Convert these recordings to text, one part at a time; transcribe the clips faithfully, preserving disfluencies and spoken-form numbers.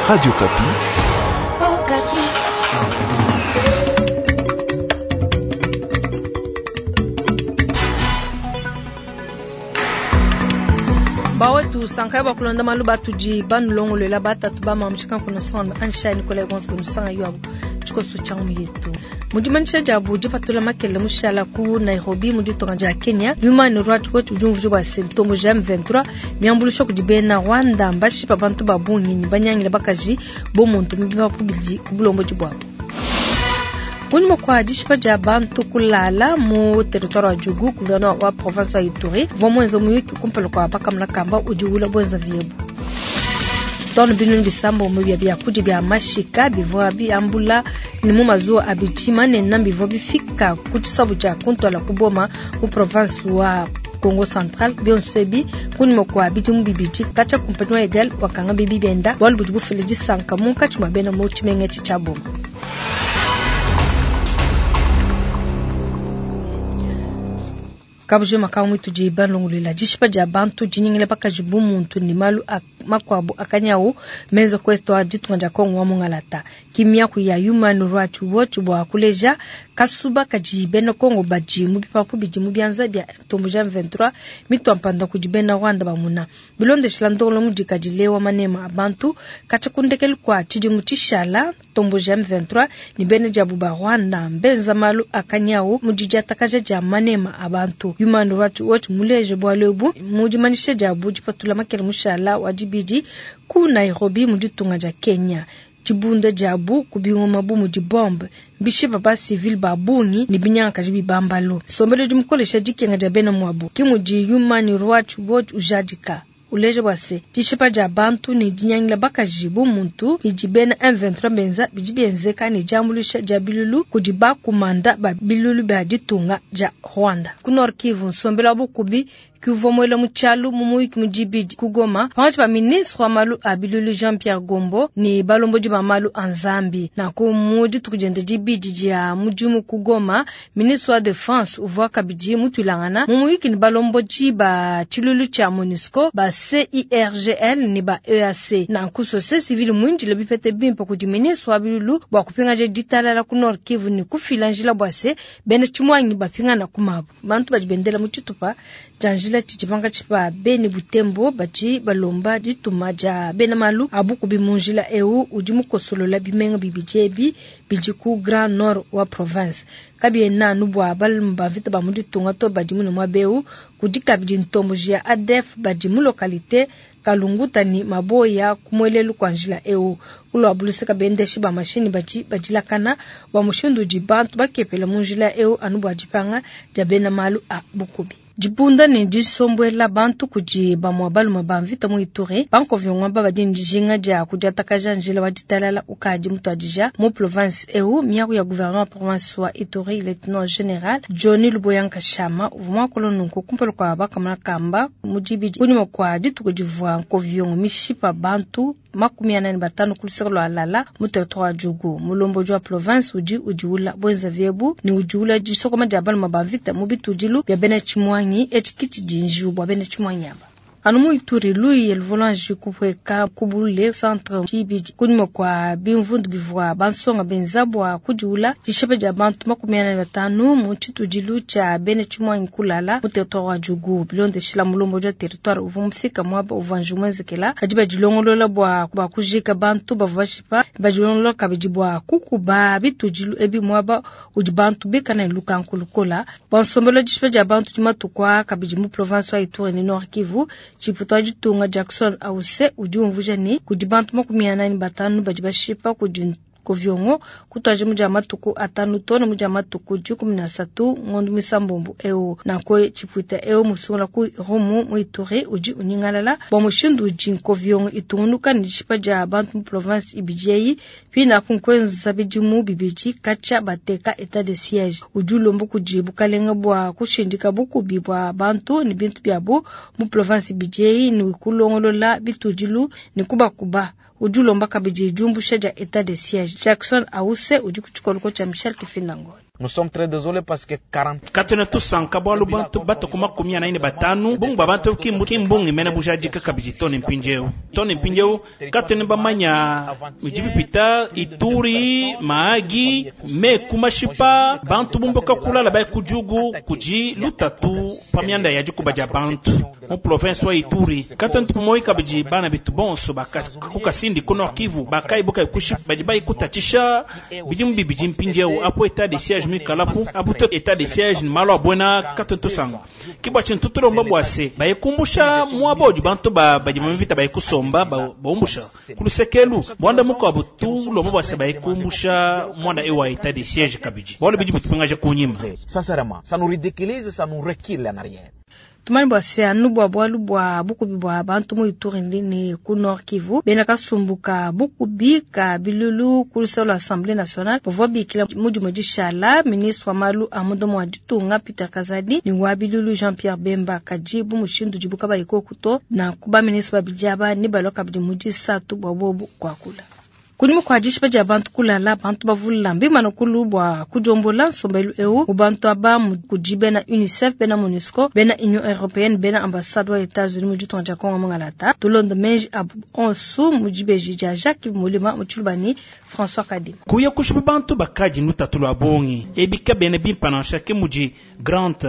Radio Kapi. Oh, Kapi. Bawetu sankai ba kulonda malu batuji ban longo lela bata tuba mamshika kuna son ansha ni kole gonzo bunu sanga yuabu chiko su changu yetu mudi manisha jabu jifatula makele mushala ku Nairobi mudi tonga Kenya Human Rights Watch ujumvu wa symptomo jam vingt-trois miambulisho kujibena Rwanda mbashi pabantu babuni ni banyangile bakaji bo muntu mbiba kubiji kubulombo jibwa Unimo kwa dishipa jabantu kulala mu territoire Jugu gouverneur wa province wa Ituri vomwenza muyiki kumpelo kwa baka mlakamba ujiwula bwenza viebu Tono binu bisambo mu bya kudi bya mashika bivwa bi ambula ni mu mazuo abijima ne nambi vo bifika kutisabu ja kuntola kuboma mu province wa Congo Central bionsebi kunimo kwa biti mu bibiji kacha kumpetwa egal wakanga bibi benda walbujugu filiji sanka mu kachuma bena mu chimenge chichabo Kabuje makao mwitu jiban longulila jishipa jabantu jinyingile paka jibu muntu ni malu ak, makwabu akanyao meza kwesto wa jitu nganja kongu wa mungalata kimia kuya Human Rights Watch wa kuleja kasuba kajibeno kongo baji mubipa kubiji mubianza bia tombo jam vingt-trois mitu ampanda kujibena Rwanda bamuna bilonde shilandolo mujika jilewa manema abantu kacha kundekeli kwa chiji mutishala tombo jam vingt-trois ni bene jabu ba Rwanda mbenza malu akanyao mujijata kaja jamanema abantu Human Rights Watch muleje bwalebu mujimanisha jabu jipatula makele mushala wajibidi ku Nairobi mujitunga ja Kenya Jibunda jabu kubiwa mabumu jibombe bishipa ba civil babuni ni binyanga kajibi bambalo sombele jumkolesha jikenga jabena mwabu kimuji Human Rights Watch ujadika uleje bwase jishipa jabantu ni jinyangila bakajibu muntu bijibena M vingt-trois benza bijibenzeka ni jamulisha jabilulu kujiba kumanda ba bilulu ba jitunga ja Rwanda kunor Kivu sombela bukubi kuvomwela muchalu mumuiki mujibiji kugoma pamati pa ministre wa malu abilulu Jean-Pierre Gombo ni balombo jiba malu anzambi na kumuji tukujende jibiji jia mujimu kugoma ministre wa defense uvuwa kabiji mutulangana mumuiki ni balombo jiba chilulu cha MONUSCO ba C I R G L ni ba E A C na kusose civil mwinji le bipete bimpa kuji ministre wa abilulu bwa kupinga je ditala la kunor Kivu ni kufilanjila bwase bene chimwangi bapinga na kumabu bantu bajibendela muchitupa janjila chichipanga chipa beni butembo bachi balomba ditumaja bena malu abuku bimunjila eu ujimu kosolola bimenga bibijebi bijiku Grand Nord wa province kabi na nubwa balmba vita bamundi tunga to bajimu no mabeu kudika bidintombo jia A D F bajimu lokalite kalunguta ni maboya kumwelelu kwa njila eu ulo abuluseka bendeshi ba mashini baji bajila kana wa mushundu jibantu bakepela munjila eu anubwa jipanga jabena malu a bukubi Jibunda ni jisombwela bantu kuji ba mwabalu mabamvita mu Ituri banko vyongwa baba jinjinga ja kujataka janjila wajitalala ukaji mtu ajija mu province eu miyaku ya gouverneur province wa Ituri lieutenant general Johnny Luboyanka Shama uvuma kolonunku kumpelo kwa baka manakamba mujibiji kunimo kwa jitu kujivua nko vyongo mishipa bantu makumi anani batano kulisakalo alala mu territoire Jugu mulombo jwa province uji ujiula bwenza vyebu ni ujiula jisoko majabalu mabamvita mubitu jilu ya bena chimwangi ni etikiti jinju bwa bene chumanyamba anumu Ituri lui el volange kupweka kubule centre kibiji kunimo kwa bimvundu bivwa bansonga benzabwa kujula jishepe jabantu makumi anani batano mu chitujilu cha bene chumwangi kulala mu territoire wa Jugu bilonde shila mulombo jwa territoire uvumfika mwaba uvanjumwenzekela hajiba jilongolola bwa kwa kujika bantu bavashipa bajilongolola kabijibwa kukuba bitujilu ebi mwaba ujibantu bekana iluka nkulukola bansombelo jishepe jabantu jimatukwa kabijimu province wa Ituri ni Nord Kivu Chiputa jitunga Jackson Ause ujumvuja ni kujibantu makumi anani batanu bajibashipa kujin kovyongo kutaje muja matuku atanu tona muja matuku jukumi na satu ngondu misambombo eo na kwe chiputa eo musula ku Romu mu Ituri uji uningalala ba mushindu uji kovyongo itungunuka nishipa ja bantu province ibijei pina kunkwenza bijimu bibiji kacha bateka etat de siège ujulombo kujibu kalenga bwa kushindika buku bibwa bantu ni bintu byabo mu province ibijei ni kulongolola bitujilu ni kuba kuba ujulomba kabiji jumbu shaja etat de siège Jackson Awuse uji kuchukua cha Michel Kifindango. Nous sommes très désolés parce que quarante katona tusanka bwalu bantu bato kuma kumia na ine batanu bungu babantu kimbu kimbungi mena bujaji kakabiji toni mpinjeu toni mpinjeu katona bamanya mijibi pita Ituri Maagi me kumashipa bantu bumboka kulala bay kujugu kuji lutatu pamianda yaji kubaja bantu mu province wa Ituri katona tupumoi kabiji bana bitu bonso bakas kukasindi kono Kivu bakai boka kushipa baji bay kutatisha bijimbi bijim mpinjeu apo état de siège mikalapu abuto état de siège ni malo abona katonto sango kibwa chintuturo mbabwase bayekumbusha mwaboji bantu ba bajimvita bayekusomba ba bombusha kulusekelu bonda muko abutu lo mbabwase bayekumbusha mwanda ewa état de siège kabiji bole biji mutupingaje kunyima sincèrement ça nous ridiculise, ça nous recule en arrière. Tumani bwase anubwa bwalu bwa buku bwa bantu mu Ituri ni ku Nord Kivu bena kasumbuka buku bika bilulu kulisa l'Assemblée nationale pour voir bikila muju muji shala ministre wa malu amudomo wa ditunga Peter Kazadi ni wa bilulu Jean-Pierre Bemba kajibu mushindu jibuka ba ikokuto na kuba ministre wa bijaba ni baloka bidi muji satu bwabobu kwa kula Kunimu kwa jishipa ja bantu kulala bantu bavula mbima no kulubwa kujombola sombelu eu ubantu aba kujibe na UNICEF bena MONUSCO bena Union Européenne bena ambassade wa États-Unis mujutu wa Kongo mongalata tulondo menji abu onsu mujibe jija Jacques Mulima muchulbani François Kadim kuya kushipa bantu bakaji nuta tulo abongi ebika bena bimpana shake muji Grant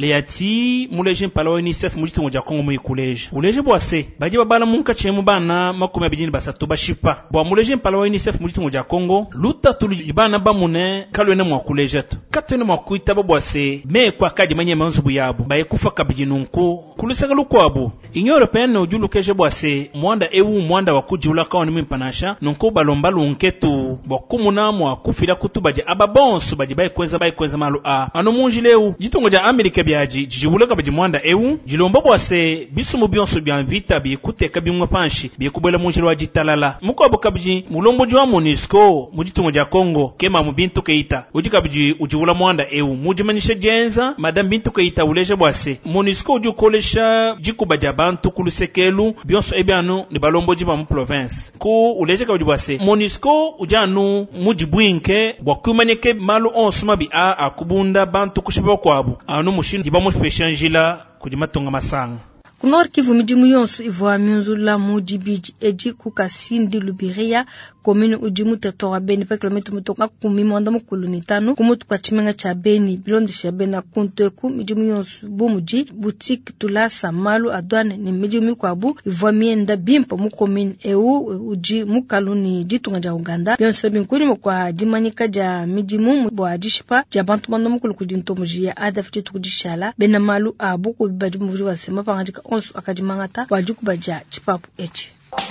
Leati muleje mpala wa UNICEF mujitu wa Kongo mu college uleje bwase baje babala munka chemu bana makumi abijini basatu bashipa bwa muleje mpala wa UNICEF mujitu wa Kongo luta tuli bana bamune kalwene mwa college to katene mwa kuita babwase me kwa kaji manye manzubu yabo baye kufa kabijinunko kulisanga lukwabo Union Européenne ujulukeje bwase mwanda ewu mwanda wakujula kawa ni mpanasha nunko balomba lunketu bokumuna mwa kufira kutubaje ababonso baje baye kweza baye kweza malu a ano munjileu jitongo ja Amerika byaji jijibulaka baje mwanda ewu jilomba bwase bisumu byonso bya vita bi kuteka bimwe panshi bi kubela munjilo wa jitalala muko abukabiji mulombo jwa MONUSCO mujitongo ja Kongo kema mubintu keita ujikabiji ujibula mwanda ewu mujimanyisha jenza madam bintu keita uleje bwase MONUSCO ujukolesha jikubaja bantu kulusekelu byonso ebyano ni balombo jiba mu province ku uleje kabiji bwase MONUSCO ujanu mujibwinke bwakumanyeke malu onsuma bi a akubunda bantu kushiba kwabo anu mushin jiba mu peshanjila kujimatonga masanga Kunor Kivu mijimu yonsu ivoa miunzula mujibiji eji kukasindi Lubiria komini ujimu territoire Beni pa kilometri muto makumi mwanda mukulu nitanu kumutu kwa chimenga cha Beni bilondi shabena kunteku mijimu yonsu bumuji boutique tulasa malu adwane ni mijimu kwa bu ivoa mienda bimpo mukomini eu uji mukaluni jitunga ja Uganda bionso binkuni mkwa jimanyika ja mijimu mbwa jishipa ja bantu mwanda mukulu kujinto mujia adaf jitu kujishala bena malu abu kubibajimu muji wa sema pangajika onsu akajimangata wajuku baja chipapu echi.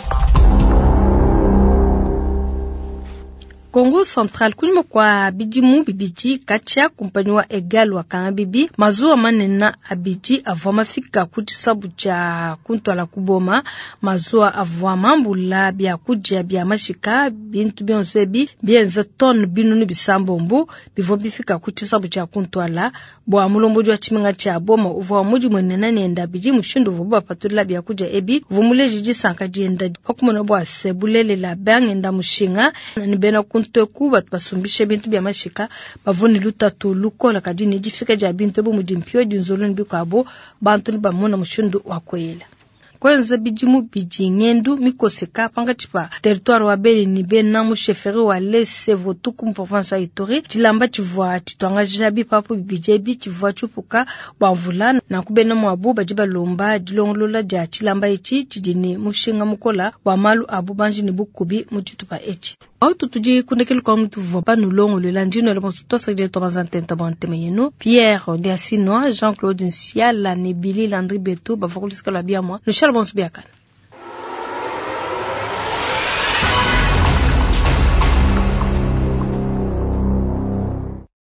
Congo Central kunimo kwa bijimu bibiji kacha kumpanywa egal wa kama bibi mazuwa manena abiji avoma fika kuchisabu cha kuntwala kuboma mazuwa avwa mambula bia kujia bia mashika bintu bionsebi bienza ton binunu bisambombu bivo bifika kuchisabu cha kuntwala bwa mulombo jwa chimenga cha boma uva muji mwenena nenda biji mushindu vuba patula bia kuja ebi vumule jiji sanka jienda okumona bwa sebulele la bangenda mushinga nibena kunteku batu basumbishe bintu bya mashika bavuni lutatu lukola kadini jifika ja bintu bu mujimpyo dinzoloni bikabo bantu ni bamona mushindu wakoyela kwenza bijimu bijingendu mikoseka panga chipa territoire wa Beni ni bena mu chefferie wa lese votuku province ya Ituri tilamba chivwa titwanga jabi papu bijebi chivwa chupuka bavula na kubena mu abu bajiba lomba dilongolola ja tilamba ichi tidini mushinga mukola wa malu abu banji ni bukubi mutitupa echi au tutuji kundekelo kwa mtu vopa nulongo le landino le mosuto sege to bazantenta banteme yeno Pierre Diasinois Jean-Claude Nsiala ni Billy Landry Beto bafakuliska la bia moi le Charles Bonsbiakan